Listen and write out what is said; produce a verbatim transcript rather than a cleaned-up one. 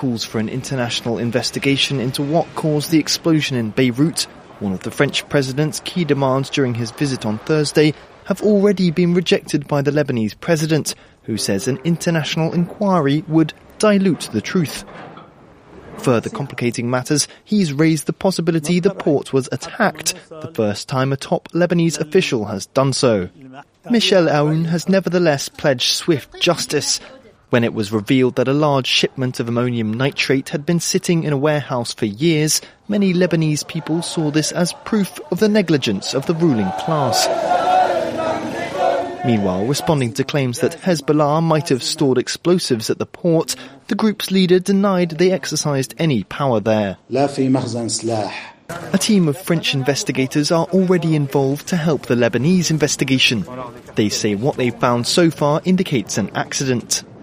calls for an international investigation into what caused the explosion in Beirut, one of the French president's key demands during his visit on Thursday, have already been rejected by the Lebanese president, who says an international inquiry would dilute the truth. Further complicating matters, he's raised the possibility the port was attacked, the first time a top Lebanese official has done so. Michel Aoun has nevertheless pledged swift justice. When it was revealed that a large shipment of ammonium nitrate had been sitting in a warehouse for years, many Lebanese people saw this as proof of the negligence of the ruling class. Meanwhile, responding to claims that Hezbollah might have stored explosives at the port, the group's leader denied they exercised any power there. A team of French investigators are already involved to help the Lebanese investigation. They say what they've found so far indicates an accident.